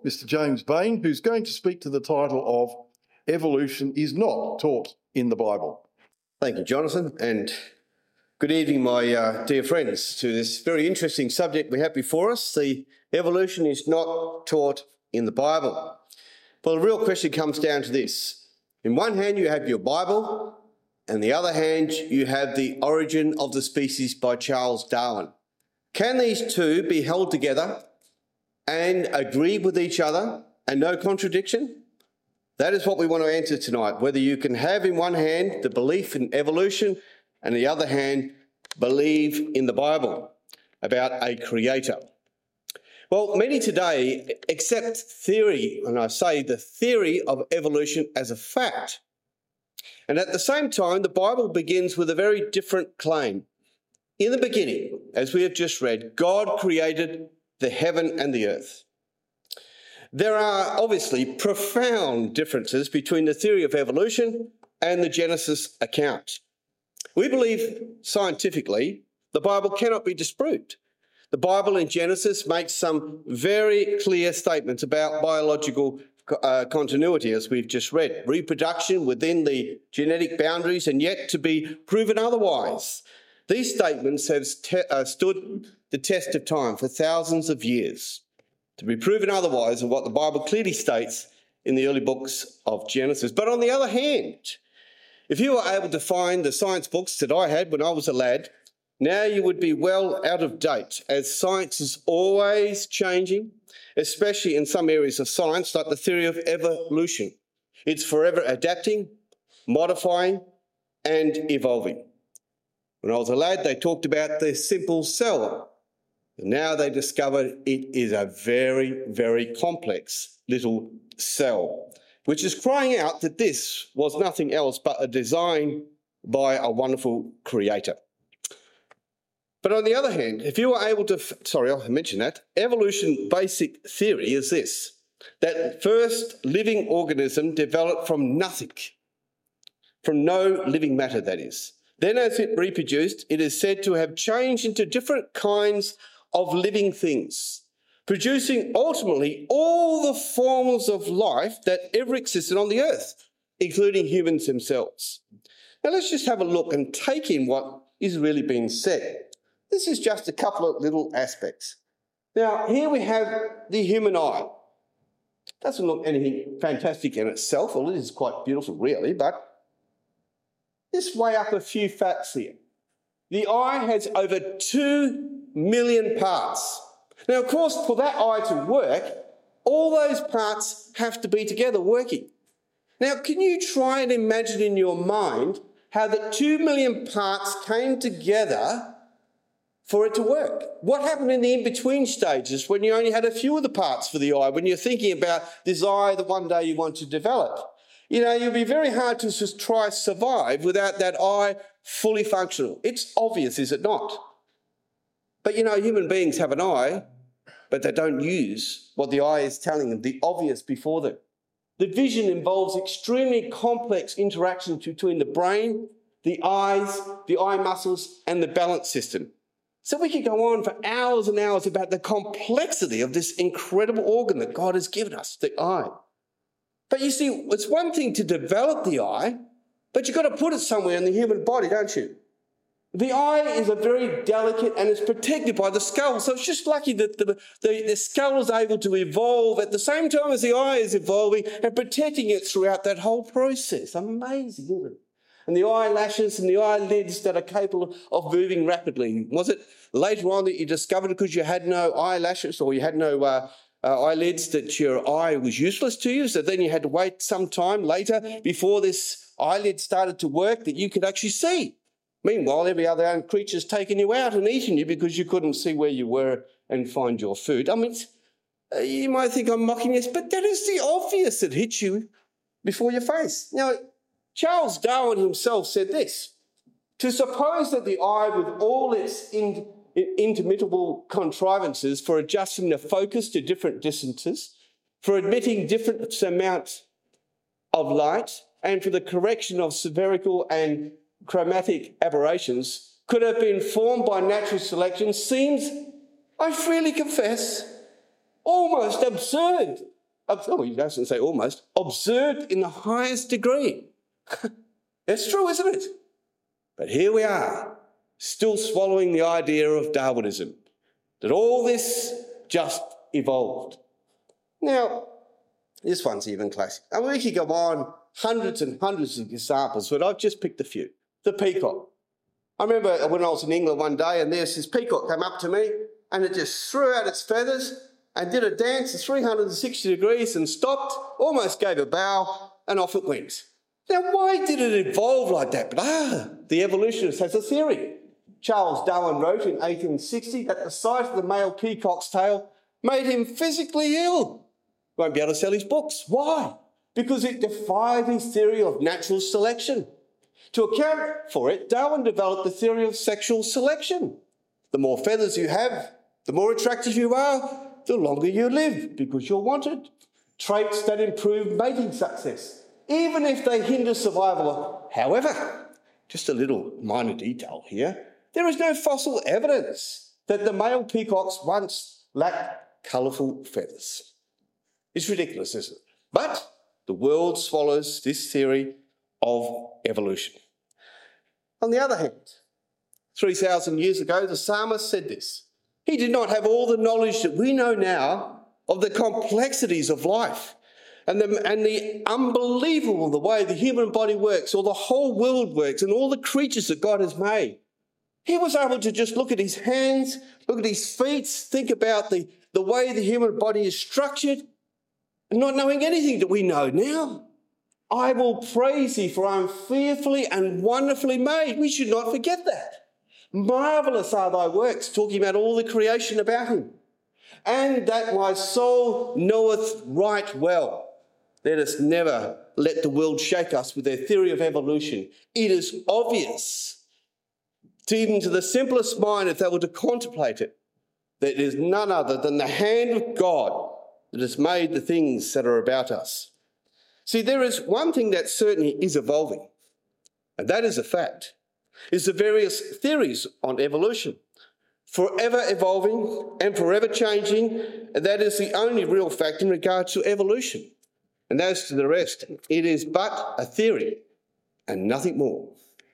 Mr. James Bain, who's going to speak to the title of Evolution is Not Taught in the Bible. Thank you, Jonathan, and good evening, my dear friends, to this very interesting subject we have before us. The evolution is not taught in the Bible. Well, the real question comes down to this. In one hand, you have your Bible, and the other hand, you have The Origin of the Species by Charles Darwin. Can these two be held together and agree with each other and no contradiction? That is what we want to answer tonight, whether you can have in one hand the belief in evolution and the other hand believe in the Bible about a creator. Well, many today accept theory, and I say the theory of evolution as a fact. And at the same time, the Bible begins with a very different claim. In the beginning, as we have just read, God created the heaven and the earth. There are obviously profound differences between the theory of evolution and the Genesis account. We believe scientifically the Bible cannot be disproved. The Bible in Genesis makes some very clear statements about biological continuity, as we've just read, reproduction within the genetic boundaries and yet to be proven otherwise. These statements have stood the test of time for thousands of years, to be proven otherwise of what the Bible clearly states in the early books of Genesis. But on the other hand, if you were able to find the science books that I had when I was a lad, now you would be well out of date, as science is always changing, especially in some areas of science, like the theory of evolution. It's forever adapting, modifying, and evolving. When I was a lad, they talked about the simple cell. And now they discovered it is a very, very complex little cell, which is crying out that this was nothing else but a design by a wonderful creator. But on the other hand, if you were able to, I mentioned that, evolution basic theory is this, that first living organism developed from nothing, from no living matter, that is. Then as it reproduced, it is said to have changed into different kinds of living things, producing ultimately all the forms of life that ever existed on the earth, including humans themselves. Now let's just have a look and take in what is really being said. This is just a couple of little aspects. Now, here we have the human eye. Doesn't look anything fantastic in itself, well, it is quite beautiful really, but let's weigh up a few facts here. The eye has over 2 million parts. Now, of course, for that eye to work, all those parts have to be together working. Now, can you try and imagine in your mind how the 2 million parts came together for it to work? What happened in the in-between stages when you only had a few of the parts for the eye, when you're thinking about this eye that one day you want to develop? You know, you'll be very hard to just try survive without that eye fully functional. It's obvious, is it not? But, you know, human beings have an eye, but they don't use what the eye is telling them, the obvious before them. The vision involves extremely complex interactions between the brain, the eyes, the eye muscles, and the balance system. So we could go on for hours and hours about the complexity of this incredible organ that God has given us, the eye. But you see, it's one thing to develop the eye, but you've got to put it somewhere in the human body, don't you? The eye is a very delicate and it's protected by the skull. So it's just lucky that the skull is able to evolve at the same time as the eye is evolving and protecting it throughout that whole process. Amazing, isn't it? And the eyelashes and the eyelids that are capable of moving rapidly. Was it later on that you discovered because you had no eyelashes or you had no eyelids that your eye was useless to you? So then you had to wait some time later before this eyelid started to work that you could actually see. Meanwhile, every other creature's taken you out and eaten you because you couldn't see where you were and find your food. I mean, you might think I'm mocking this, but that is the obvious that hits you before your face. Now, Charles Darwin himself said this, to suppose that the eye with all its intermittable contrivances for adjusting the focus to different distances, for admitting different amounts of light, and for the correction of spherical and chromatic aberrations could have been formed by natural selection seems, I freely confess, almost absurd he doesn't say almost, absurd in the highest degree. It's true, isn't it? But here we are, still swallowing the idea of Darwinism, that all this just evolved. Now, this one's even classic. I mean, we could go on hundreds and hundreds of examples, but I've just picked a few. The peacock. I remember when I was in England one day and there's this peacock came up to me and it just threw out its feathers and did a dance at 360 degrees and stopped, almost gave a bow, and off it went. Now, why did it evolve like that? But the evolutionist has a theory. Charles Darwin wrote in 1860 that the sight of the male peacock's tail made him physically ill. Won't be able to sell his books. Why? Because it defied his theory of natural selection. To account for it, Darwin developed the theory of sexual selection. The more feathers you have, the more attractive you are, the longer you live because you're wanted. Traits that improve mating success, even if they hinder survival. However, just a little minor detail here, there is no fossil evidence that the male peacocks once lacked colourful feathers. It's ridiculous, isn't it? But the world swallows this theory of evolution. On the other hand, 3,000 years ago, the psalmist said this. He did not have all the knowledge that we know now of the complexities of life and the unbelievable the way the human body works or the whole world works and all the creatures that God has made. He was able to just look at his hands, look at his feet, think about the way the human body is structured, and not knowing anything that we know now. I will praise thee, for I am fearfully and wonderfully made. We should not forget that. Marvellous are thy works, talking about all the creation about him. And that my soul knoweth right well. Let us never let the world shake us with their theory of evolution. It is obvious, even to the simplest mind, if they were to contemplate it, that it is none other than the hand of God that has made the things that are about us. See, there is one thing that certainly is evolving, and that is a fact, is the various theories on evolution. Forever evolving and forever changing, and that is the only real fact in regards to evolution. And as to the rest, it is but a theory and nothing more.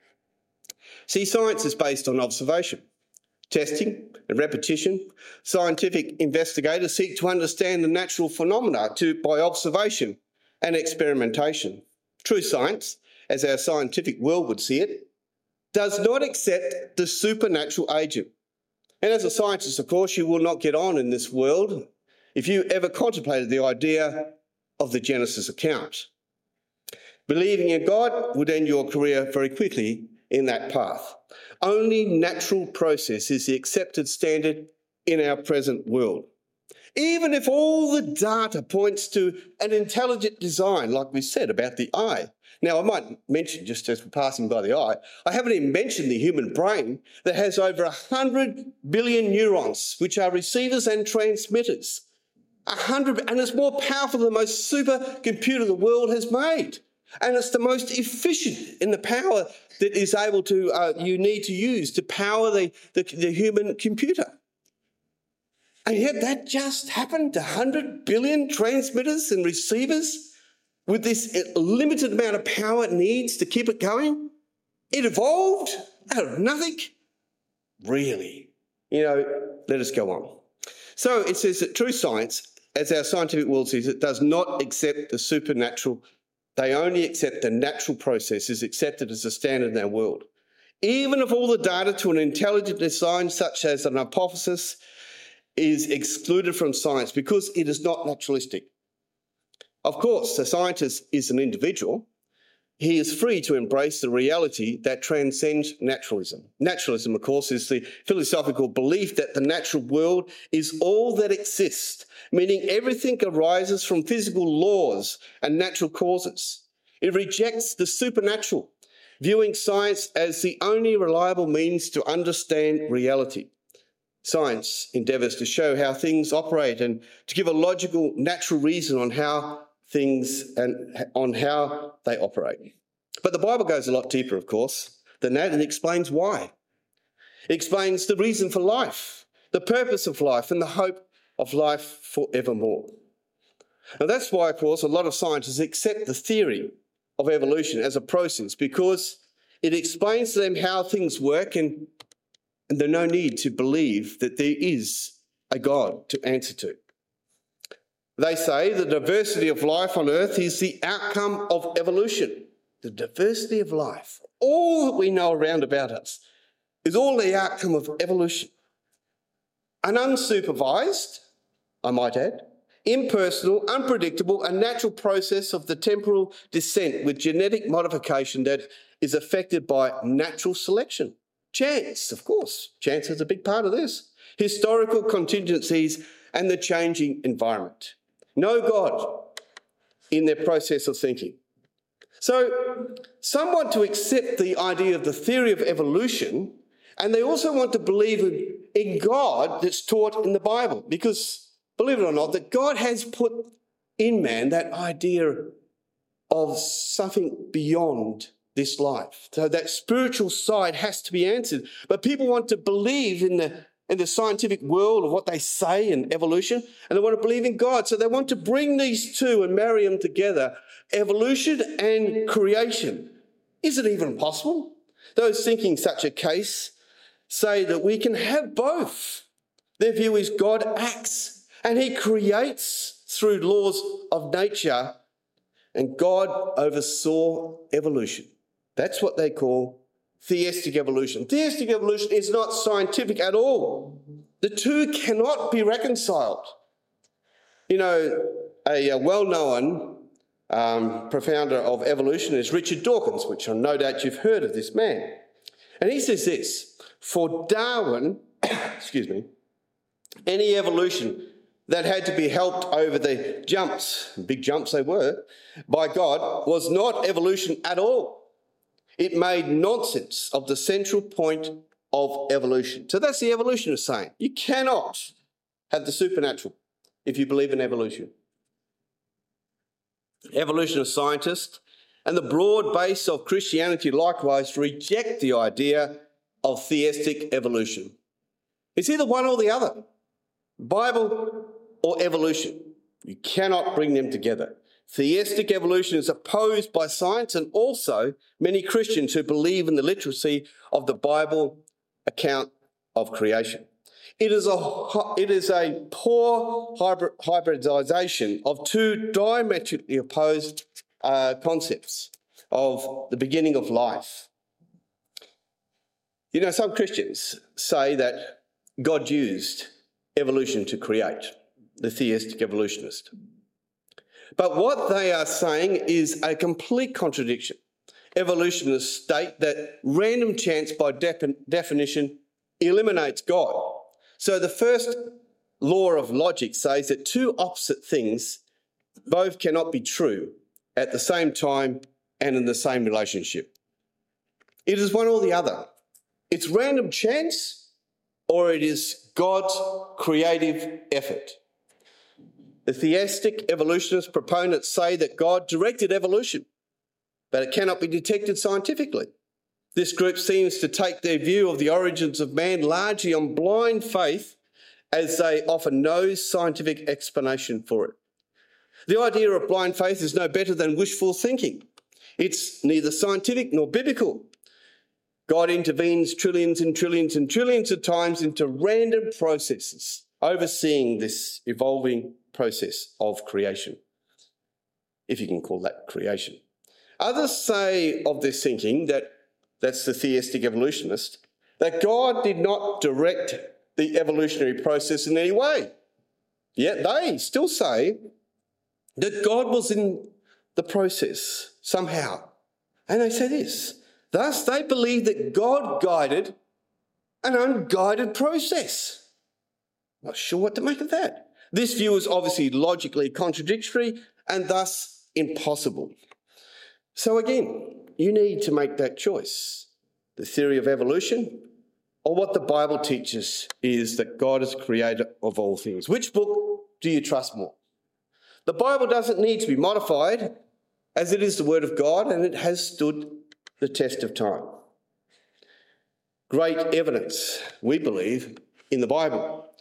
See, science is based on observation, testing and repetition. Scientific investigators seek to understand the natural phenomena by observation and experimentation. True science, as our scientific world would see it, does not accept the supernatural agent. And as a scientist, of course, you will not get on in this world if you ever contemplated the idea of the Genesis account. Believing in God would end your career very quickly in that path. Only natural process is the accepted standard in our present world. Even if all the data points to an intelligent design, like we said about the eye. Now, I might mention, just as we're passing by the eye, I haven't even mentioned the human brain that has over 100 billion neurons, which are receivers and transmitters. 100, and it's more powerful than the most supercomputer the world has made. And it's the most efficient in the power that is able to, you need to use to power the human computer. And yet that just happened to 100 billion transmitters and receivers with this limited amount of power it needs to keep it going. It evolved out of nothing. Really? Let us go on. So it says that true science, as our scientific world sees it, does not accept the supernatural. They only accept the natural process is accepted as a standard in our world. Even if all the data to an intelligent design, such as an hypothesis, is excluded from science because it is not naturalistic. Of course, the scientist is an individual. He is free to embrace the reality that transcends naturalism. Naturalism, of course, is the philosophical belief that the natural world is all that exists, meaning everything arises from physical laws and natural causes. It rejects the supernatural, viewing science as the only reliable means to understand reality. Science endeavours to show how things operate and to give a logical, natural reason on how things and on how they operate. But the Bible goes a lot deeper, of course, than that, and explains why. It explains the reason for life, the purpose of life, and the hope of life forevermore. Now that's why, of course, a lot of scientists accept the theory of evolution as a process, because it explains to them how things work, and there's no need to believe that there is a God to answer to. They say the diversity of life on Earth is the outcome of evolution. The diversity of life, all that we know around about us, is all the outcome of evolution. An unsupervised, I might add, impersonal, unpredictable, and natural process of the temporal descent with genetic modification that is affected by natural selection. Chance, of course. Chance is a big part of this. Historical contingencies and the changing environment. No God in their process of thinking. So some want to accept the idea of the theory of evolution, and they also want to believe in God that's taught in the Bible, because, believe it or not, that God has put in man that idea of something beyond this life. So that spiritual side has to be answered. But people want to believe in the scientific world of what they say in evolution, and they want to believe in God. So they want to bring these two and marry them together, evolution and creation. Is it even possible? Those thinking such a case say that we can have both. Their view is God acts and he creates through laws of nature, and God oversaw evolution. That's what they call theistic evolution. Theistic evolution is not scientific at all. The two cannot be reconciled. You know, a well-known profounder of evolution is Richard Dawkins, which I no doubt you've heard of this man. And he says this: for Darwin, any evolution that had to be helped over the jumps, big jumps they were, by God, was not evolution at all. It made nonsense of the central point of evolution. So that's the evolutionists saying. You cannot have the supernatural if you believe in evolution. Evolutionist scientists and the broad base of Christianity likewise reject the idea of theistic evolution. It's either one or the other, Bible or evolution. You cannot bring them together. Theistic evolution is opposed by science and also many Christians who believe in the literacy of the Bible account of creation. It is a poor hybridization of two diametrically opposed concepts of the beginning of life. You know, some Christians say that God used evolution to create, the theistic evolutionist. But what they are saying is a complete contradiction. Evolutionists state that random chance by definition eliminates God. So the first law of logic says that two opposite things both cannot be true at the same time and in the same relationship. It is one or the other. It's random chance or it is God's creative effort. The theistic evolutionist proponents say that God directed evolution, but it cannot be detected scientifically. This group seems to take their view of the origins of man largely on blind faith, as they offer no scientific explanation for it. The idea of blind faith is no better than wishful thinking. It's neither scientific nor biblical. God intervenes trillions and trillions and trillions of times into random processes, overseeing this evolving process of creation, if you can call that creation. Others say of this thinking, that's the theistic evolutionist, that God did not direct the evolutionary process in any way. Yet they still say that God was in the process somehow. And they say this: thus they believe that God guided an unguided process. Not sure what to make of that. This view is obviously logically contradictory and thus impossible. So again, you need to make that choice. The theory of evolution or what the Bible teaches is that God is creator of all things. Which book do you trust more? The Bible doesn't need to be modified, as it is the Word of God and it has stood the test of time. Great evidence, we believe, in the Bible.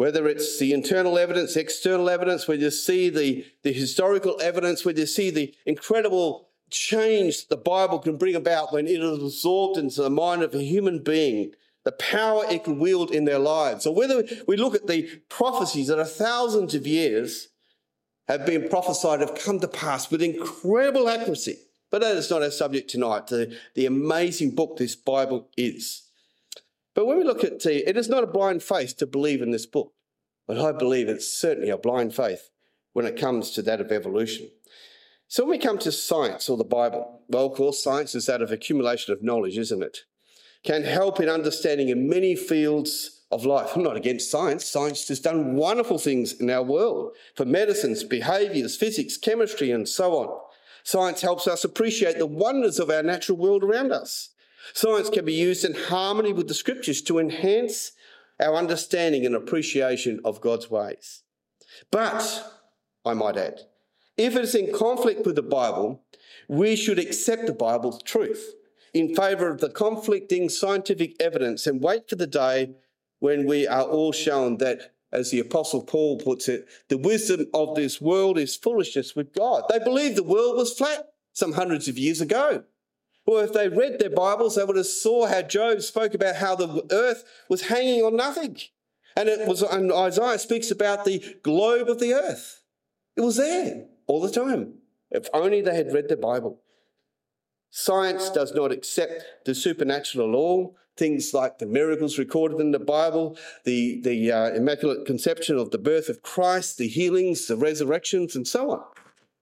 Whether it's the internal evidence, external evidence, where you see the historical evidence, where you see the incredible change the Bible can bring about when it is absorbed into the mind of a human being, the power it can wield in their lives. Or whether we look at the prophecies that are thousands of years have been prophesied, have come to pass with incredible accuracy. But that is not our subject tonight, the amazing book this Bible is. But when we look at it is not a blind faith to believe in this book, but I believe it's certainly a blind faith when it comes to that of evolution. So when we come to science or the Bible, well, of course, science is that of accumulation of knowledge, isn't it? Can help in understanding in many fields of life. I'm not against science. Science has done wonderful things in our world for medicines, behaviours, physics, chemistry, and so on. Science helps us appreciate the wonders of our natural world around us. Science can be used in harmony with the scriptures to enhance our understanding and appreciation of God's ways. But, I might add, if it is in conflict with the Bible, we should accept the Bible's truth in favour of the conflicting scientific evidence and wait for the day when we are all shown that, as the Apostle Paul puts it, the wisdom of this world is foolishness with God. They believed the world was flat some hundreds of years ago. Or if they read their Bibles, they would have saw how Job spoke about how the earth was hanging on nothing. And Isaiah speaks about the globe of the earth. It was there all the time. If only they had read the Bible. Science does not accept the supernatural at all. Things like the miracles recorded in the Bible, the Immaculate Conception of the birth of Christ, the healings, the resurrections, and so on.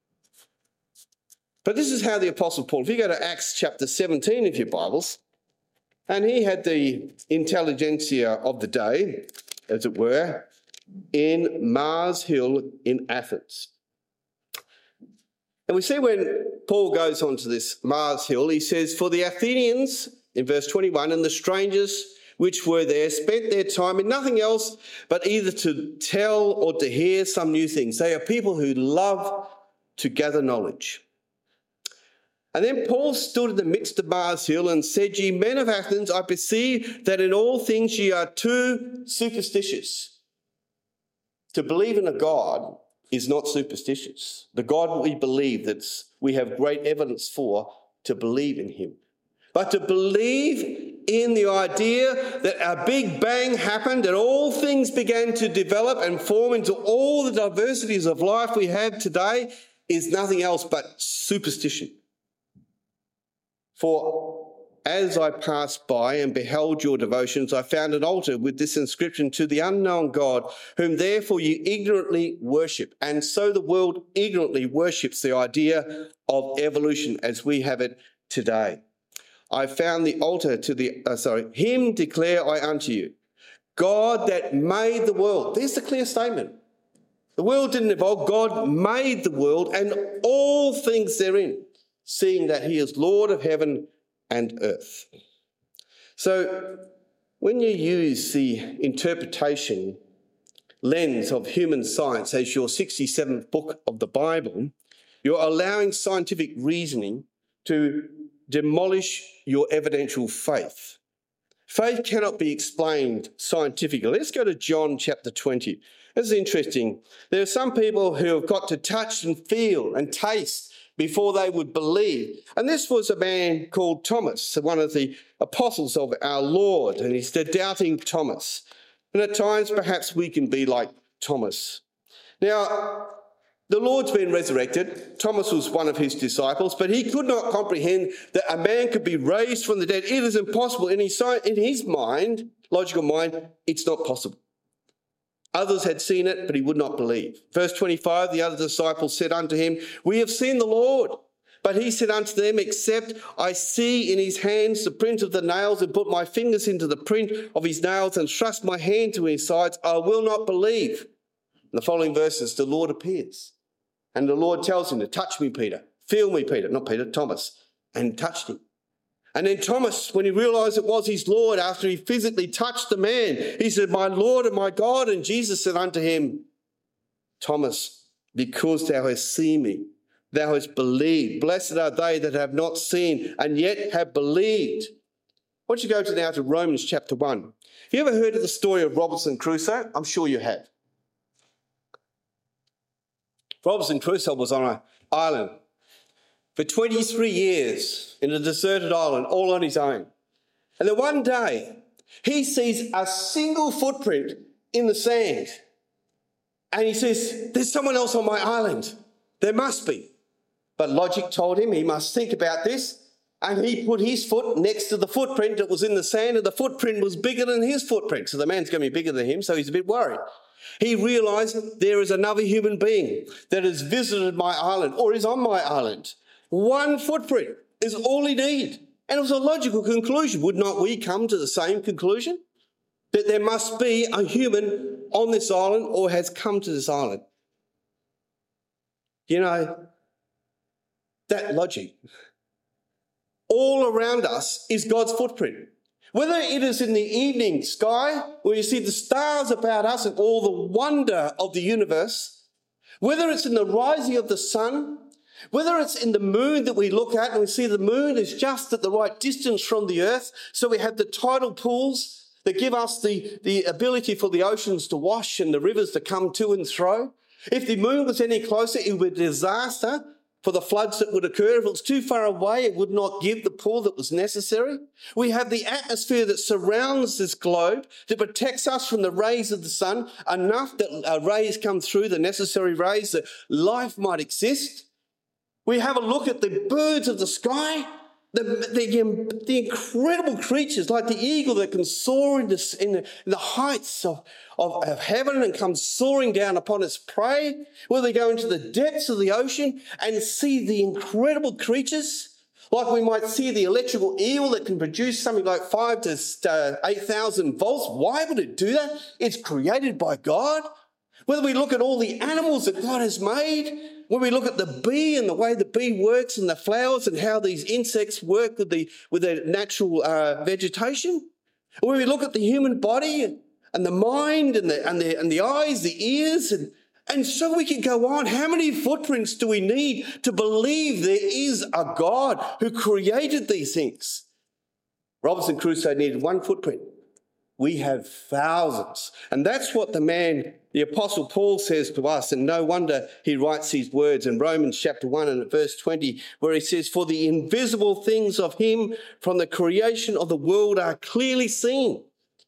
But this is how the Apostle Paul, if you go to Acts chapter 17 of your Bibles, and he had the intelligentsia of the day, as it were, in Mars Hill in Athens. And we see when Paul goes on to this Mars Hill, he says, "For the Athenians," in verse 21, "and the strangers which were there spent their time in nothing else but either to tell or to hear some new things." They are people who love to gather knowledge. And then Paul stood in the midst of Mars Hill and said, "Ye men of Athens, I perceive that in all things ye are too superstitious." To believe in a God is not superstitious. The God we believe, that we have great evidence for, to believe in him. But to believe in the idea that a big bang happened and all things began to develop and form into all the diversities of life we have today is nothing else but superstition. For as I passed by and beheld your devotions, I found an altar with this inscription: "To the unknown God, whom therefore you ignorantly worship." And so the world ignorantly worships the idea of evolution as we have it today. "I found the altar to him declare I unto you, God that made the world." There's the clear statement. The world didn't evolve. God made the world and all things therein, seeing that he is Lord of heaven and earth. So when you use the interpretation lens of human science as your 67th book of the Bible, you're allowing scientific reasoning to demolish your evidential faith. Faith cannot be explained scientifically. Let's go to John chapter 20. This is interesting. There are some people who have got to touch and feel and taste before they would believe. And this was a man called Thomas, one of the apostles of our Lord, and he's the doubting Thomas. And at times, perhaps we can be like Thomas. Now, the Lord's been resurrected. Thomas was one of his disciples, but he could not comprehend that a man could be raised from the dead. It is impossible. In his mind, logical mind, it's not possible. Others had seen it, but he would not believe. Verse 25, the other disciples said unto him, "We have seen the Lord." But he said unto them, "Except I see in his hands the print of the nails, and put my fingers into the print of his nails, and thrust my hand to his sides, I will not believe." In the following verses, the Lord appears. And the Lord tells him to touch me, Peter. Feel me, Peter. Not Peter, Thomas. And touched him. And then Thomas, when he realised it was his Lord, after he physically touched the man, he said, "My Lord and my God." And Jesus said unto him, "Thomas, because thou hast seen me, thou hast believed. Blessed are they that have not seen and yet have believed." want you to go now to Romans chapter 1. Have you ever heard of the story of Robinson Crusoe? I'm sure you have. Robinson Crusoe was on an island for 23 years in a deserted island, all on his own. And then one day, he sees a single footprint in the sand. And he says, there's someone else on my island. There must be. But logic told him he must think about this. And he put his foot next to the footprint that was in the sand, and the footprint was bigger than his footprint. So the man's going to be bigger than him, so he's a bit worried. He realised there is another human being that has visited my island or is on my island. One footprint is all he needs. And it was a logical conclusion. Would not we come to the same conclusion? That there must be a human on this island or has come to this island. You know, that logic. All around us is God's footprint. Whether it is in the evening sky, where you see the stars about us and all the wonder of the universe, whether it's in the rising of the sun, whether it's in the moon that we look at and we see the moon is just at the right distance from the earth, so we have the tidal pools that give us the ability for the oceans to wash and the rivers to come to and fro. If the moon was any closer, it would be a disaster for the floods that would occur. If it was too far away, it would not give the pool that was necessary. We have the atmosphere that surrounds this globe that protects us from the rays of the sun, enough that rays come through, the necessary rays, that life might exist. We have a look at the birds of the sky, the incredible creatures like the eagle that can soar in the heights of heaven and come soaring down upon its prey. Where they go into the depths of the ocean and see the incredible creatures, like we might see the electrical eel that can produce something like 5,000 to 8,000 volts. Why would it do that? It's created by God. Whether we look at all the animals that God has made, when we look at the bee and the way the bee works and the flowers and how these insects work with the natural vegetation, when we look at the human body and the mind and the eyes, the ears, and so we can go on. How many footprints do we need to believe there is a God who created these things? Robinson Crusoe needed one footprint. We have thousands. And that's what the Apostle Paul says to us. And no wonder he writes these words in Romans chapter 1 and verse 20, where he says, for the invisible things of him from the creation of the world are clearly seen,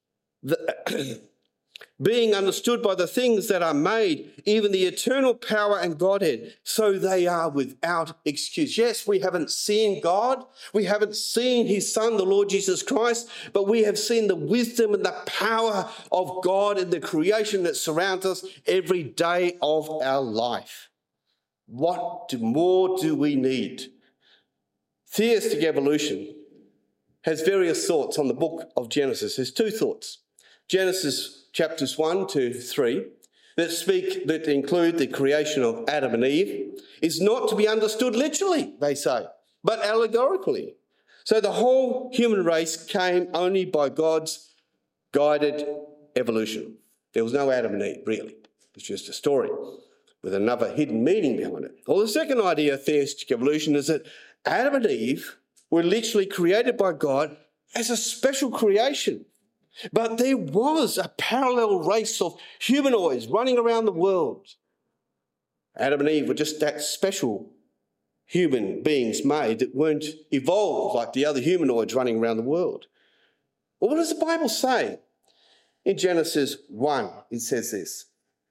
being understood by the things that are made, even the eternal power and Godhead, so they are without excuse. Yes, we haven't seen God. We haven't seen his Son, the Lord Jesus Christ, but we have seen the wisdom and the power of God in the creation that surrounds us every day of our life. What more do we need? Theistic evolution has various thoughts on the book of Genesis. There's two thoughts. Genesis chapters 1 to 3 that include the creation of Adam and Eve is not to be understood literally, they say, but allegorically. So the whole human race came only by God's guided evolution. There was no Adam and Eve, really. It's just a story with another hidden meaning behind it. Well, the second idea of theistic evolution is that Adam and Eve were literally created by God as a special creation. But there was a parallel race of humanoids running around the world. Adam and Eve were just that special human beings made that weren't evolved like the other humanoids running around the world. Well, what does the Bible say? In Genesis 1, it says this.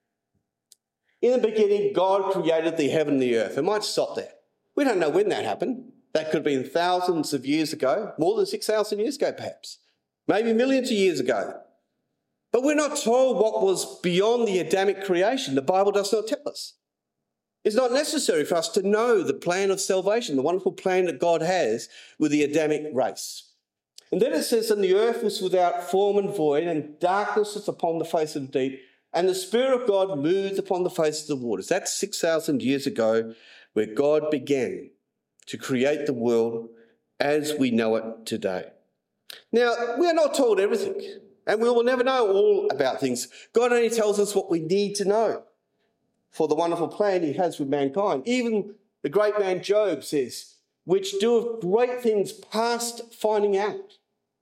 In the beginning, God created the heaven and the earth. It might stop there. We don't know when that happened. That could have been thousands of years ago, more than 6,000 years ago perhaps. Maybe millions of years ago. But we're not told what was beyond the Adamic creation. The Bible does not tell us. It's not necessary for us to know the plan of salvation, the wonderful plan that God has with the Adamic race. And then it says, and the earth was without form and void, and darkness was upon the face of the deep, and the Spirit of God moved upon the face of the waters. That's 6,000 years ago, where God began to create the world as we know it today. Now, we are not told everything, and we will never know all about things. God only tells us what we need to know for the wonderful plan he has with mankind. Even the great man Job says, which doeth great things past finding out,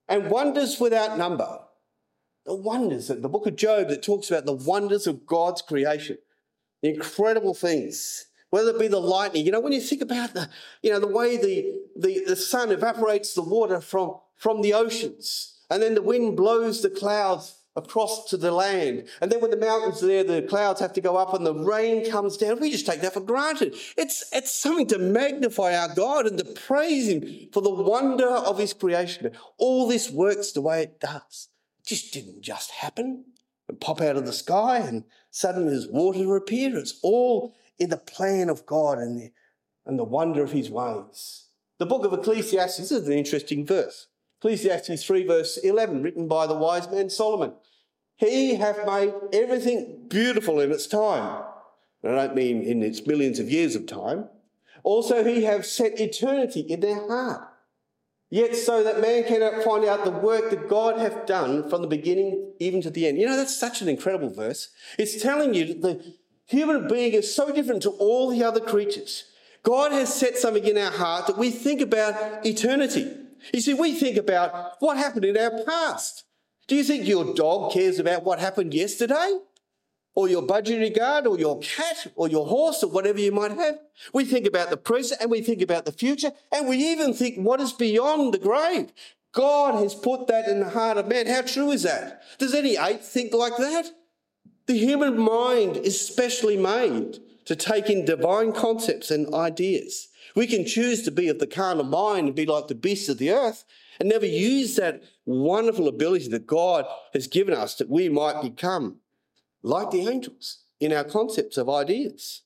and wonders without number. The wonders, the book of Job that talks about the wonders of God's creation, the incredible things, whether it be the lightning. You know, when you think about the way the sun evaporates the water from the oceans, and then the wind blows the clouds across to the land. And then when the mountains are there, the clouds have to go up and the rain comes down. We just take that for granted. It's something to magnify our God and to praise him for the wonder of his creation. All this works the way it does. It just didn't just happen and pop out of the sky and suddenly there's water appear. It's all in the plan of God and the wonder of his ways. The book of Ecclesiastes is an interesting verse. Ecclesiastes 3 verse 11, written by the wise man Solomon. He hath made everything beautiful in its time. And I don't mean in its millions of years of time. Also he hath set eternity in their heart. Yet so that man cannot find out the work that God hath done from the beginning even to the end. You know, that's such an incredible verse. It's telling you that the human being is so different to all the other creatures. God has set something in our heart that we think about eternity. You see, we think about what happened in our past. Do you think your dog cares about what happened yesterday? Or your budgerigard, or your cat, or your horse, or whatever you might have? We think about the present, and we think about the future, and we even think what is beyond the grave. God has put that in the heart of man. How true is that? Does any ape think like that? The human mind is specially made to take in divine concepts and ideas. We can choose to be of the carnal mind and be like the beasts of the earth and never use that wonderful ability that God has given us that we might become like the angels in our concepts of ideas.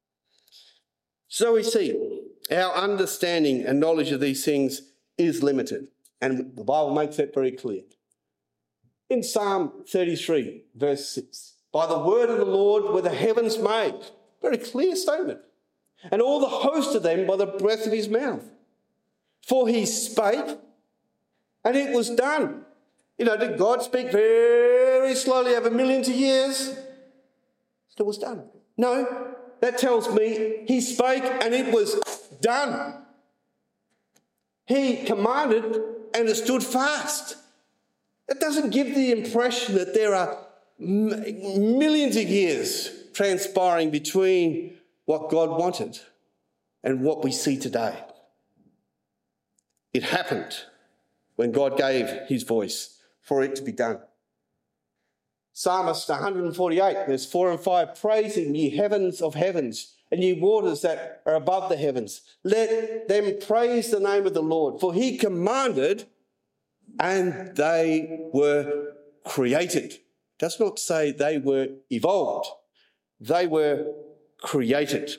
So we see our understanding and knowledge of these things is limited, and the Bible makes that very clear. In Psalm 33, verse 6, by the word of the Lord were the heavens made. Very clear statement. And all the host of them by the breath of his mouth. For he spake, and it was done. You know, did God speak very slowly over millions of years? It was done. No, that tells me he spake and it was done. He commanded and it stood fast. It doesn't give the impression that there are millions of years transpiring between what God wanted and what we see today. It happened when God gave his voice for it to be done. Psalmist 148, verse 4 and 5, praise him, ye heavens of heavens, and ye waters that are above the heavens. Let them praise the name of the Lord, for he commanded and they were created. It does not say they were evolved. They were created.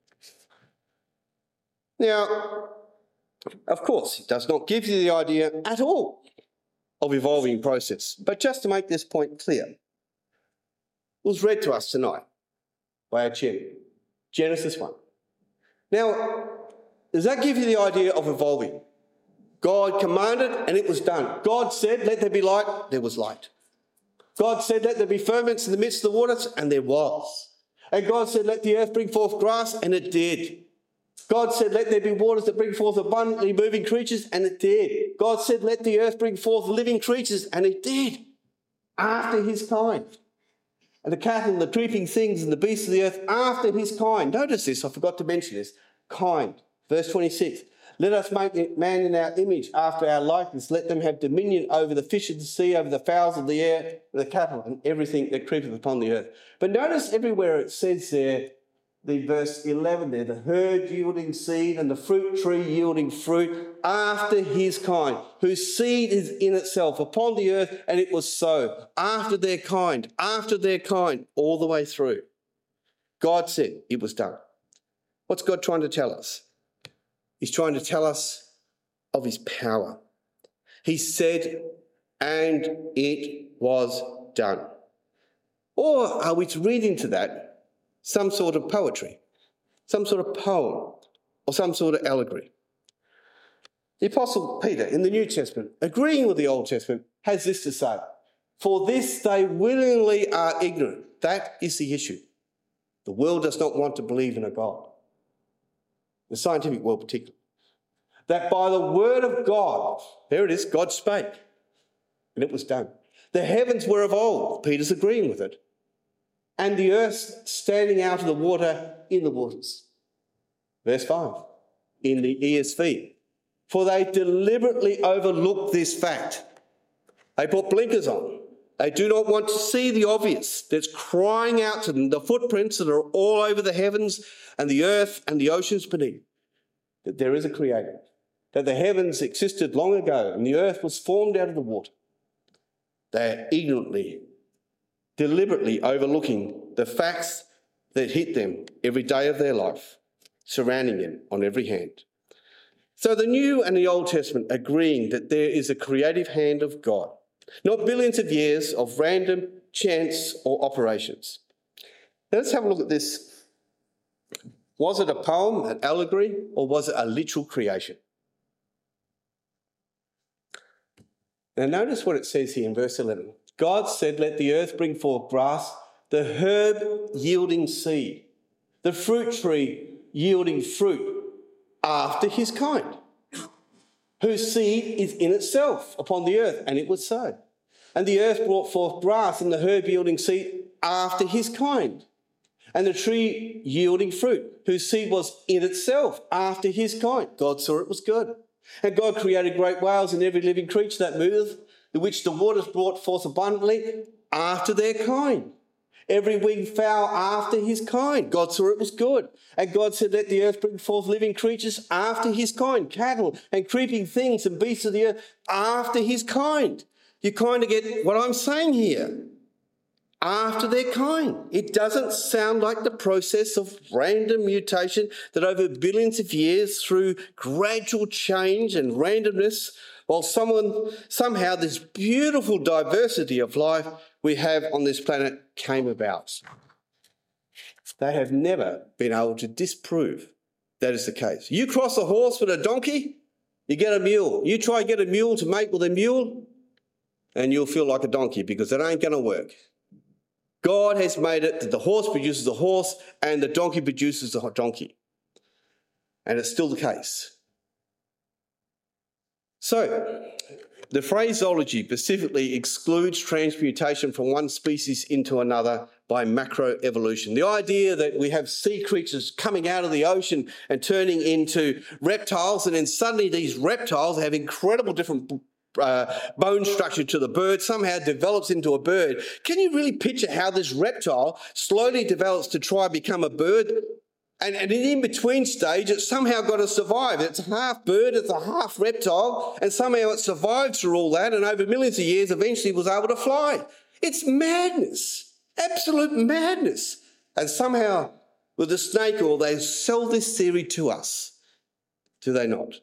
Now, of course, it does not give you the idea at all of evolving process. But just to make this point clear, it was read to us tonight by our chairman, Genesis 1. Now, does that give you the idea of evolving? God commanded and it was done. God said, let there be light, there was light. God said, let there be ferments in the midst of the waters, and there was. And God said, let the earth bring forth grass, and it did. God said, let there be waters that bring forth abundantly moving creatures, and it did. God said, let the earth bring forth living creatures, and it did. After his kind. And the cattle and the creeping things and the beasts of the earth after his kind. Notice this, I forgot to mention this. Kind. Verse 26. Let us make man in our image, after our likeness. Let them have dominion over the fish of the sea, over the fowls of the air, the cattle, and everything that creepeth upon the earth. But notice everywhere it says there, the verse 11 there, the herd yielding seed and the fruit tree yielding fruit after his kind, whose seed is in itself upon the earth, and it was so. After their kind, all the way through. God said it was done. What's God trying to tell us? He's trying to tell us of his power. He said, and it was done. Or are we to read into that some sort of poetry, some sort of poem, or some sort of allegory? The Apostle Peter in the New Testament, agreeing with the Old Testament, has this to say, for this they willingly are ignorant. That is the issue. The world does not want to believe in a God. The scientific world particularly, that by the word of God, there it is, God spake, And it was done. The heavens were of old. Peter's agreeing with it. And the earth standing out of the water in the waters. Verse 5 in the ESV. For they deliberately overlooked this fact. They put blinkers on. They do not want to see the obvious that's crying out to them, the footprints that are all over the heavens and the earth and the oceans beneath, that there is a creator, that the heavens existed long ago and the earth was formed out of the water. They are ignorantly, deliberately overlooking the facts that hit them every day of their life, surrounding them on every hand. So the New and the Old Testament agreeing that there is a creative hand of God, not billions of years of random chance or operations. Now let's have a look at this. Was it a poem, an allegory, or was it a literal creation? Now notice what it says here in verse 11. God said, let the earth bring forth grass, the herb yielding seed, the fruit tree yielding fruit after his kind, whose seed is in itself upon the earth, and it was so. And the earth brought forth grass and the herb yielding seed after his kind, and the tree yielding fruit, whose seed was in itself after his kind. God saw it was good. And God created great whales and every living creature that moveth, in which the waters brought forth abundantly after their kind. Every winged fowl after his kind. God saw it was good. And God said, let the earth bring forth living creatures after his kind, cattle and creeping things and beasts of the earth after his kind. You kind of get what I'm saying here. After their kind. It doesn't sound like the process of random mutation that over billions of years through gradual change and randomness, while somehow this beautiful diversity of life we have on this planet came about. They have never been able to disprove that is the case. You cross a horse with a donkey, you get a mule. You try to get a mule to mate with a mule, and you'll feel like a donkey because it ain't going to work. God has made it that the horse produces a horse and the donkey produces a donkey. And it's still the case. So, the phraseology specifically excludes transmutation from one species into another by macroevolution. The idea that we have sea creatures coming out of the ocean and turning into reptiles, and then suddenly these reptiles have incredible different bone structure to the bird, somehow develops into a bird. Can you really picture how this reptile slowly develops to try and become a bird? And in between stage, it's somehow got to survive. It's a half bird, it's a half reptile, and somehow it survived through all that, and over millions of years eventually was able to fly. It's madness, absolute madness. And somehow with the snake oil, they sell this theory to us. Do they not?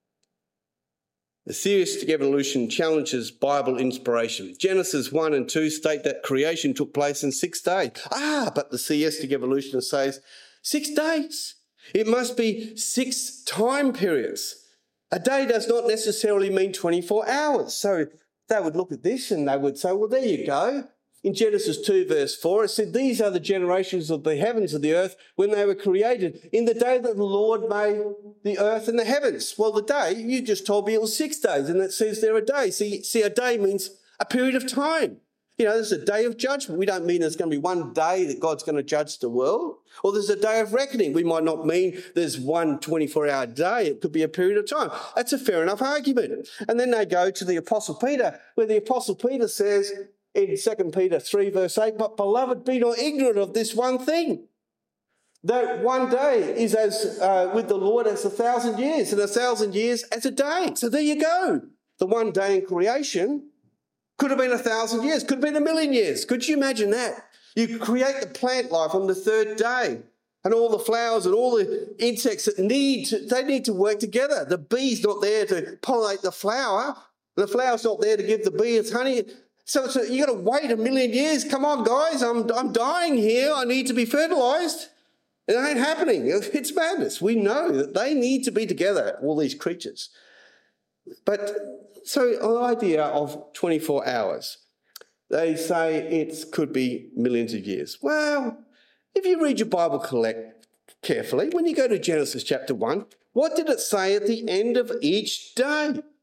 The theistic evolution challenges Bible inspiration. Genesis 1 and 2 state that creation took place in 6 days. But the theistic evolutionist says 6 days. It must be 6 time periods. A day does not necessarily mean 24 hours. So they would look at this and they would say, well, there you go. In Genesis 2 verse 4, it said, these are the generations of the heavens of the earth when they were created, in the day that the Lord made the earth and the heavens. Well, the day, you just told me it was 6 days, and it says there a day. See, a day means a period of time. You know, there's a day of judgment. We don't mean there's going to be one day that God's going to judge the world. Or there's a day of reckoning. We might not mean there's one 24-hour day. It could be a period of time. That's a fair enough argument. And then they go to the Apostle Peter, where the Apostle Peter says in 2 Peter 3 verse 8, but beloved, be not ignorant of this one thing, that one day is as with the Lord as 1,000 years, and 1,000 years as a day. So there you go. The one day in creation could have been 1,000 years, could have been 1,000,000 years. Could you imagine that? You create the plant life on the 3rd day, and all the flowers and all the insects that need to work together. The bee's not there to pollinate the flower. The flower's not there to give the bee its honey. So you got to wait 1,000,000 years. Come on, guys, I'm dying here. I need to be fertilised. It ain't happening. It's madness. We know that they need to be together, all these creatures. But so the idea of 24 hours, they say it could be millions of years. Well, if you read your Bible carefully, when you go to Genesis chapter 1, what did it say at the end of each day?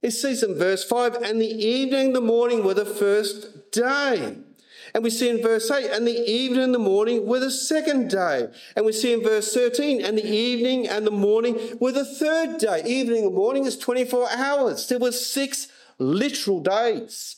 It says in verse 5, and the evening and the morning were the first day. And we see in verse 8, and the evening and the morning were the second day. And we see in verse 13, and the evening and the morning were the third day. Evening and morning is 24 hours. There were 6 literal days.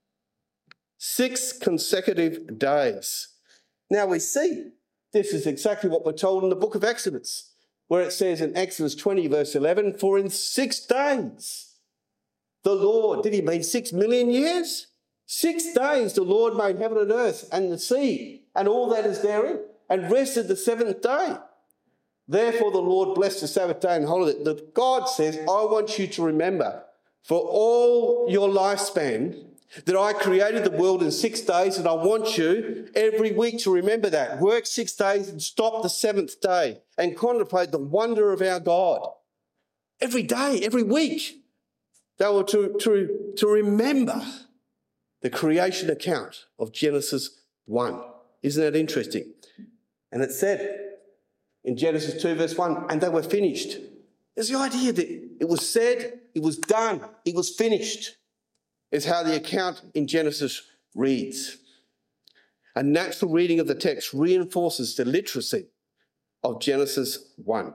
6 consecutive days. Now we see this is exactly what we're told in the book of Exodus, where it says in Exodus 20 verse 11, for in 6 days the Lord, did he mean 6 million years? 6 days the Lord made heaven and earth and the sea and all that is therein, and rested the 7th day. Therefore the Lord blessed the Sabbath day and holiday. That God says, I want you to remember for all your lifespan that I created the world in 6 days, and I want you every week to remember that. Work 6 days and stop the 7th day and contemplate the wonder of our God. Every day, every week, they were to remember the creation account of Genesis 1. Isn't that interesting? And it said in Genesis 2 verse 1, and they were finished. There's the idea that it was said, it was done, it was finished, is how the account in Genesis reads. A natural reading of the text reinforces the literacy of Genesis 1.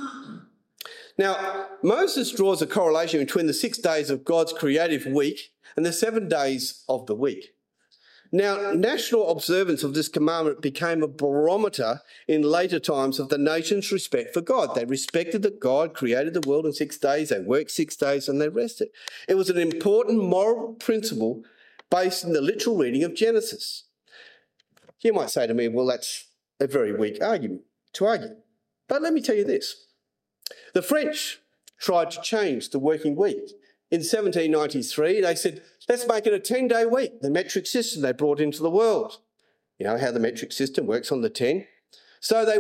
Now, Moses draws a correlation between the 6 days of God's creative week and the 7 days of the week. Now, national observance of this commandment became a barometer in later times of the nation's respect for God. They respected that God created the world in 6 days, they worked 6 days and they rested. It was an important moral principle based in the literal reading of Genesis. You might say to me, well, that's a very weak argument to argue. But let me tell you this. The French tried to change the working week. In 1793, they said, let's make it a 10-day week, the metric system they brought into the world. You know how the metric system works on the 10? So they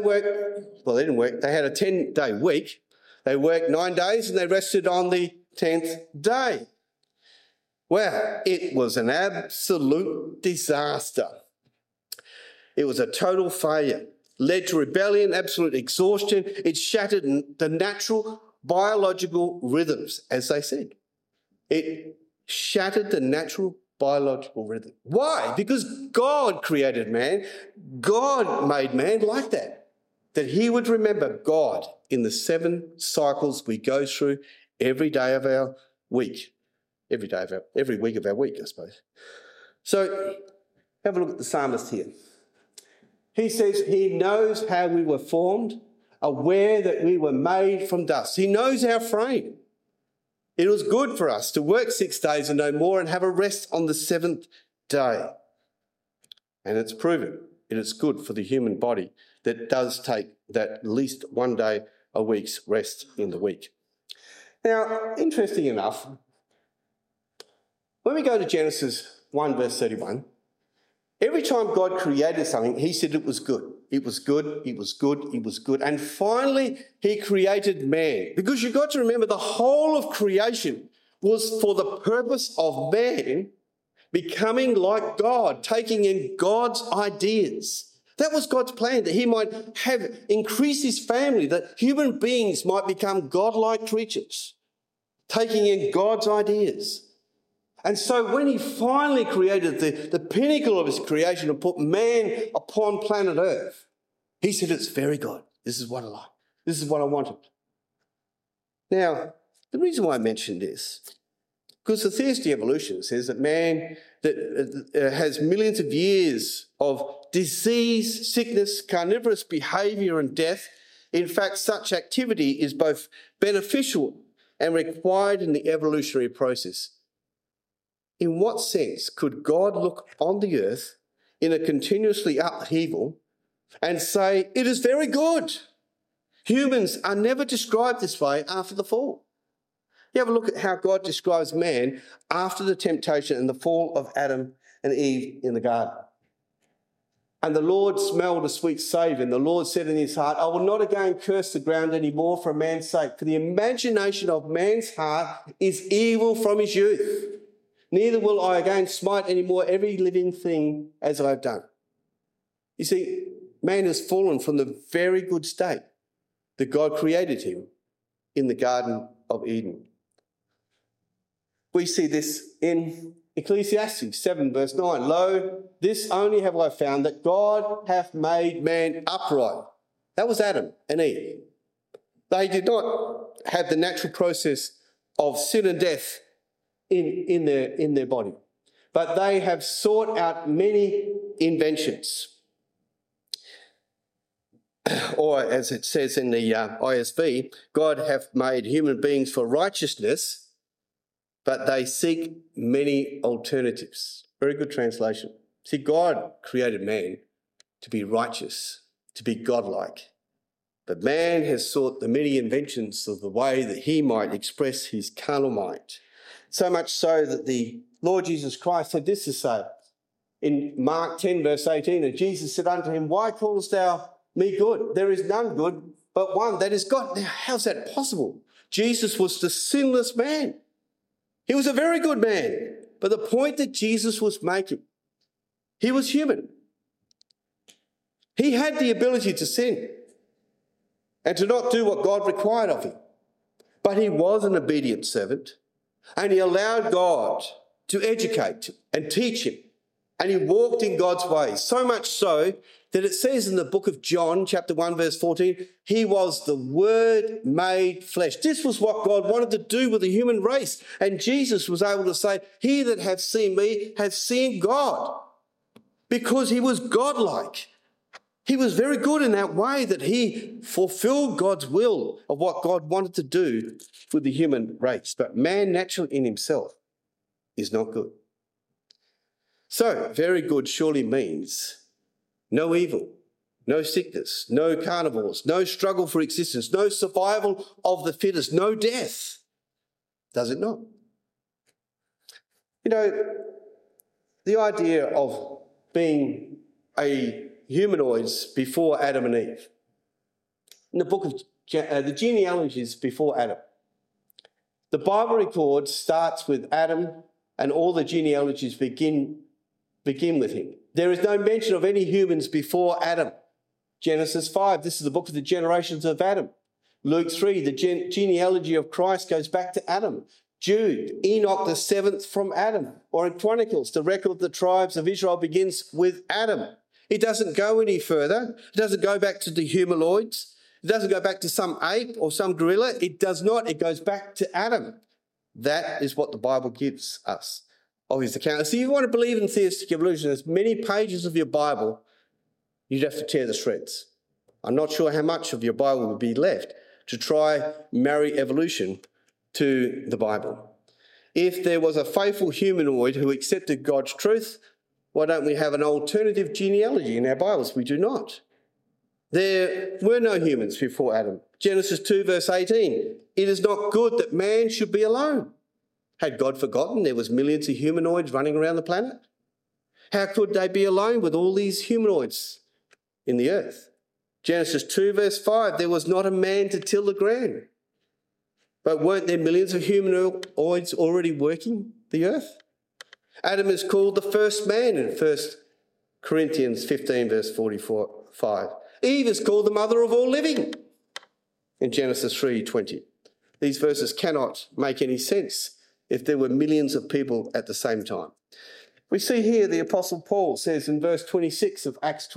had a 10-day week. They worked 9 days and they rested on the 10th day. Well, it was an absolute disaster. It was a total failure. Led to rebellion, absolute exhaustion. It shattered the natural biological rhythms, as they said. It shattered the natural biological rhythm. Why? Because God created man. God made man like that. That he would remember God in the 7 cycles we go through every day of our week. Every week of our week, I suppose. So have a look at the psalmist here. He says he knows how we were formed, aware that we were made from dust. He knows our frame. It was good for us to work 6 days and no more and have a rest on the 7th day. And it's proven it is good for the human body that does take that at least 1 day a week's rest in the week. Now, interesting enough, when we go to Genesis 1 verse 31, every time God created something, he said it was good. It was good, it was good, it was good. And finally, he created man. Because you've got to remember the whole of creation was for the purpose of man becoming like God, taking in God's ideas. That was God's plan, that he might increase his family, that human beings might become godlike creatures, taking in God's ideas. And so when he finally created the pinnacle of his creation and put man upon planet Earth, he said, it's very good. This is what I like. This is what I wanted. Now, the reason why I mentioned this, because the theistic evolution says that man that has millions of years of disease, sickness, carnivorous behaviour and death, in fact, such activity is both beneficial and required in the evolutionary process. In what sense could God look on the earth in a continuously upheaval and say, it is very good? Humans are never described this way after the fall. You have a look at how God describes man after the temptation and the fall of Adam and Eve in the garden. And the Lord smelled a sweet savour, and the Lord said in his heart, I will not again curse the ground any more for a man's sake, for the imagination of man's heart is evil from his youth. Neither will I again smite any more every living thing as I have done. You see, man has fallen from the very good state that God created him in the Garden of Eden. We see this in Ecclesiastes 7 verse 9. Lo, this only have I found, that God hath made man upright. That was Adam and Eve. They did not have the natural process of sin and death in their body, but they have sought out many inventions. Or as it says in the ISV, God hath made human beings for righteousness, but they seek many alternatives. Very good translation. See, God created man to be righteous, to be godlike. But man has sought the many inventions of the way that he might express his carnal mind. So much so that the Lord Jesus Christ had this to say in Mark 10 verse 18, and Jesus said unto him, why callest thou me good? There is none good but one, that is God. Now, how's that possible? Jesus was the sinless man. He was a very good man. But the point that Jesus was making, he was human. He had the ability to sin and to not do what God required of him. But he was an obedient servant, and he allowed God to educate and teach him. And he walked in God's ways, so much so that it says in the book of John, chapter 1, verse 14, he was the Word made flesh. This was what God wanted to do with the human race. And Jesus was able to say, he that hath seen me hath seen God, because he was godlike. He was very good in that way, that he fulfilled God's will of what God wanted to do with the human race. But man naturally in himself is not good. So, very good surely means no evil, no sickness, no carnivores, no struggle for existence, no survival of the fittest, no death. Does it not? You know, the idea of being a humanoids before Adam and Eve. In the book of the genealogies before Adam, the Bible records starts with Adam, and all the genealogies begin with him. There is no mention of any humans before Adam. Genesis 5, this is the book of the generations of Adam. Luke 3, the genealogy of Christ goes back to Adam. Jude, Enoch the seventh from Adam. Or in Chronicles, the record of the tribes of Israel begins with Adam. It doesn't go any further. It doesn't go back to the humanoids. It doesn't go back to some ape or some gorilla. It does not. It goes back to Adam. That is what the Bible gives us of his account. So if you want to believe in theistic evolution, there's many pages of your Bible, you'd have to tear the shreds. I'm not sure how much of your Bible would be left to try marry evolution to the Bible. If there was a faithful humanoid who accepted God's truth, why don't we have an alternative genealogy in our Bibles? We do not. There were no humans before Adam. Genesis 2 verse 18, it is not good that man should be alone. Had God forgotten there was millions of humanoids running around the planet? How could they be alone with all these humanoids in the earth? Genesis 2 verse 5, there was not a man to till the ground. But weren't there millions of humanoids already working the earth? Adam is called the first man in 1 Corinthians 15 verse 45. Eve is called the mother of all living in Genesis 3:20. These verses cannot make any sense if there were millions of people at the same time. We see here the Apostle Paul says in verse 26 of Acts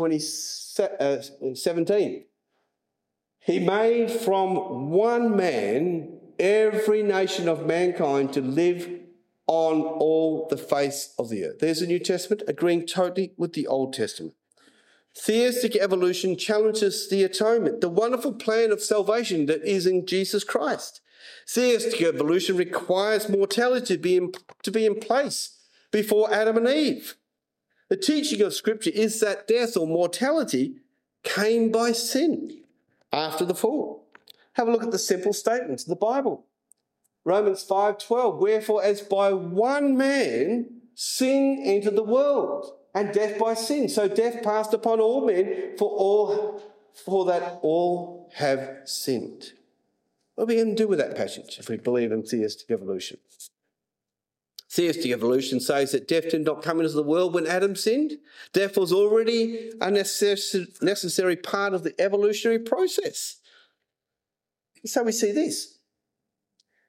17, he made from one man every nation of mankind to live on all the face of the earth. There's the New Testament agreeing totally with the Old Testament. Theistic evolution challenges the atonement, the wonderful plan of salvation that is in Jesus Christ. Theistic evolution requires mortality to be in place before Adam and Eve. The teaching of Scripture is that death or mortality came by sin after the fall. Have a look at the simple statements of the Bible. Romans 5:12, wherefore as by one man sin entered the world, and death by sin. So death passed upon all men, for that all have sinned. What are we going to do with that passage if we believe in theistic evolution? Theistic evolution says that death did not come into the world when Adam sinned. Death was already a necessary part of the evolutionary process. So we see this.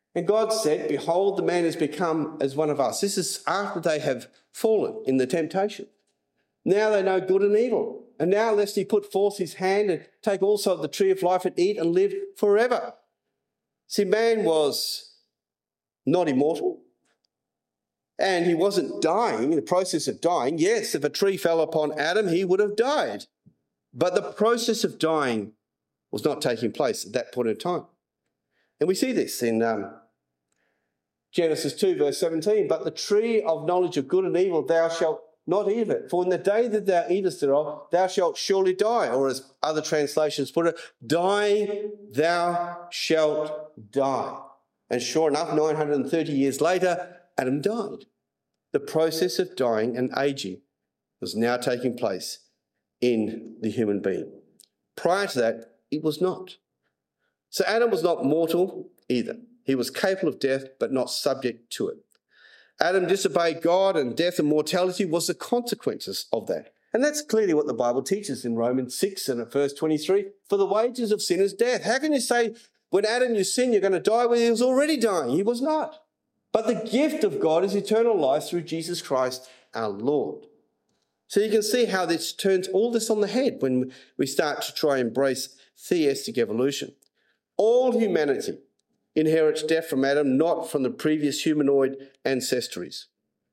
And God said, behold, the man has become as one of us. This is after they have fallen in the temptation. Now they know good and evil. And now lest he put forth his hand and take also of the tree of life and eat and live forever. See, man was not immortal. And he wasn't dying, in the process of dying. Yes, if a tree fell upon Adam, he would have died. But the process of dying was not taking place at that point in time. And we see this in Genesis 2, verse 17. But the tree of knowledge of good and evil thou shalt not eat of it. For in the day that thou eatest thereof, thou shalt surely die. Or as other translations put it, dying thou shalt die. And sure enough, 930 years later, Adam died. The process of dying and aging was now taking place in the human being. Prior to that, it was not. So Adam was not mortal either. He was capable of death, but not subject to it. Adam disobeyed God, and death and mortality was the consequences of that. And that's clearly what the Bible teaches in Romans 6 and at verse 23. For the wages of sin is death. How can you say when Adam you sin, you're going to die when he was already dying? He was not. But the gift of God is eternal life through Jesus Christ our Lord. So you can see how this turns all this on the head when we start to try and embrace theistic evolution. All humanity inherits death from Adam, not from the previous humanoid ancestors.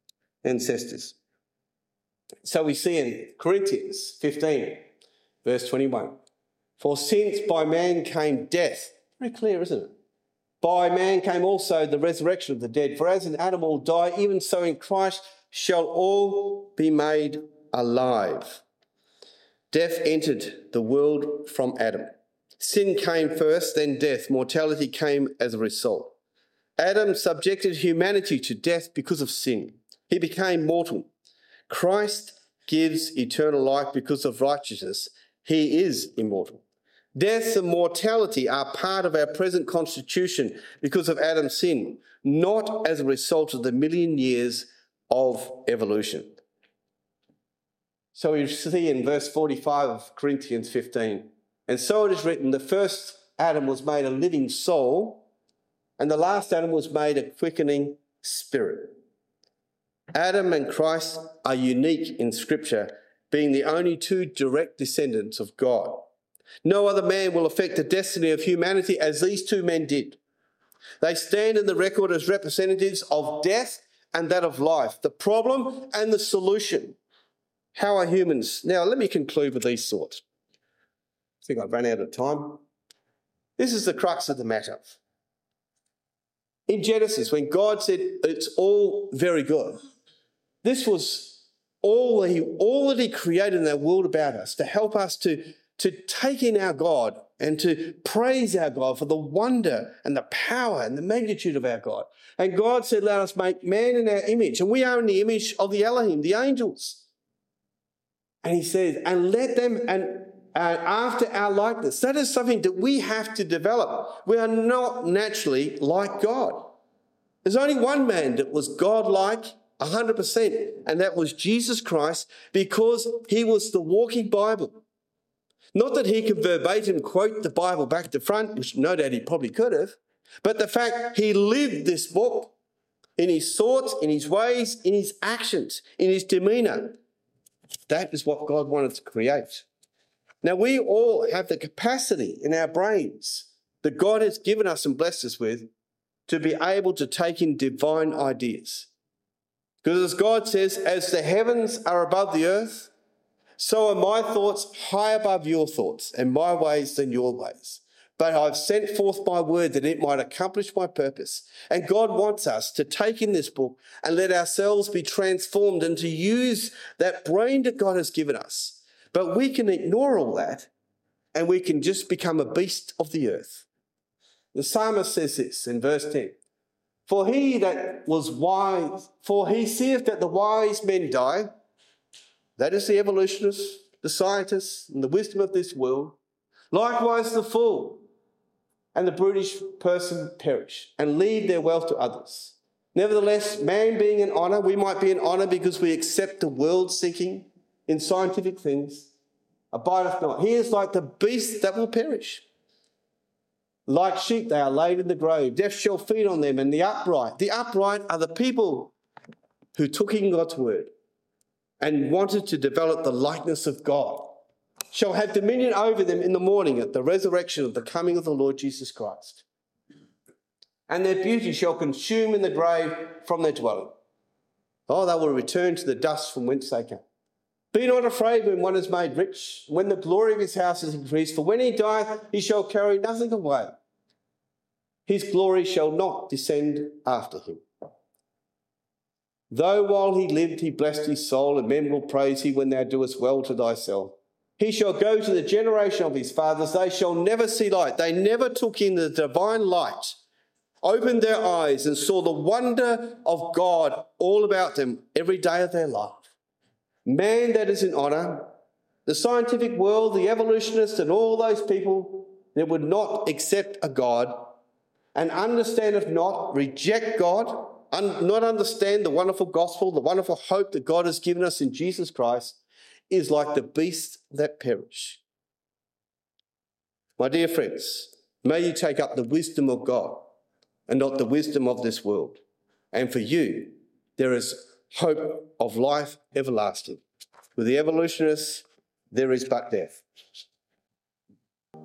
So we see in Corinthians 15, verse 21, for since by man came death, very clear, isn't it? By man came also the resurrection of the dead. For as in Adam all die, even so in Christ shall all be made alive. Death entered the world from Adam. Sin came first, then death. Mortality came as a result. Adam subjected humanity to death because of sin. He became mortal. Christ gives eternal life because of righteousness. He is immortal. Death and mortality are part of our present constitution because of Adam's sin, not as a result of the million years of evolution. So we see in verse 45 of Corinthians 15, and so it is written, the first Adam was made a living soul, and the last Adam was made a quickening spirit. Adam and Christ are unique in Scripture, being the only two direct descendants of God. No other man will affect the destiny of humanity as these two men did. They stand in the record as representatives of death and that of life, the problem and the solution. How are humans? Now, let me conclude with these thoughts. I think I've run out of time. This is the crux of the matter. In Genesis, when God said it's all very good, this was all that he created in that world about us to help us to take in our God and to praise our God for the wonder and the power and the magnitude of our God. And God said, let us make man in our image. And we are in the image of the Elohim, the angels. And he says, and let them, and after our likeness. That is something that we have to develop. We are not naturally like God. There's only one man that was God-like 100%, and that was Jesus Christ, because he was the walking Bible. Not that he could verbatim quote the Bible back to front, which no doubt he probably could have, but the fact he lived this book in his thoughts, in his ways, in his actions, in his demeanour. That is what God wanted to create. Now, we all have the capacity in our brains that God has given us and blessed us with to be able to take in divine ideas. Because as God says, as the heavens are above the earth, so are my thoughts high above your thoughts, and my ways than your ways. But I've sent forth my word that it might accomplish my purpose. And God wants us to take in this book and let ourselves be transformed and to use that brain that God has given us. But we can ignore all that and we can just become a beast of the earth. The psalmist says this in verse 10. For he seeth that the wise men die. That is the evolutionists, the scientists, and the wisdom of this world. Likewise the fool and the brutish person perish and leave their wealth to others. Nevertheless, man being in honour, we might be in honour because we accept the world seeking in scientific things, abideth not. He is like the beast that will perish. Like sheep, they are laid in the grave. Death shall feed on them, and the upright are the people who took in God's word and wanted to develop the likeness of God, shall have dominion over them in the morning at the resurrection of the coming of the Lord Jesus Christ. And their beauty shall consume in the grave from their dwelling. Oh, they will return to the dust from whence they came. Be not afraid when one is made rich, when the glory of his house is increased, for when he dieth, he shall carry nothing away. His glory shall not descend after him. Though while he lived he blessed his soul, and men will praise thee when thou doest well to thyself. He shall go to the generation of his fathers. They shall never see light. They never took in the divine light, opened their eyes and saw the wonder of God all about them every day of their life. Man that is in honour, the scientific world, the evolutionists and all those people that would not accept a God and understand if not, reject God, not understand the wonderful gospel, the wonderful hope that God has given us in Jesus Christ, is like the beasts that perish. My dear friends, may you take up the wisdom of God and not the wisdom of this world. And for you, there is hope of life everlasting. With the evolutionists, there is but death.